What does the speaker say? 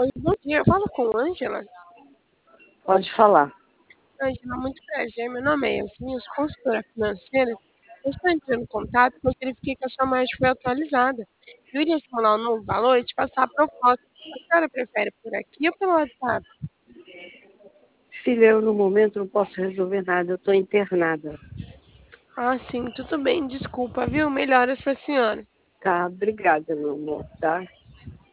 Oi, bom dia. Eu falo com Ângela. Pode falar. Ângela, muito prazer. Meu nome é Yasmin, eu sou consultora financeira. Eu estou entrando em contato porque eu verifiquei que a sua margem foi atualizada. Eu iria simular um novo valor e te passar a proposta. A senhora prefere por aqui ou pelo WhatsApp? Filha, eu no momento não posso resolver nada, eu estou internada. Ah, sim, tudo bem. Desculpa, viu? Melhoras para a senhora. Tá, obrigada, meu amor, tá?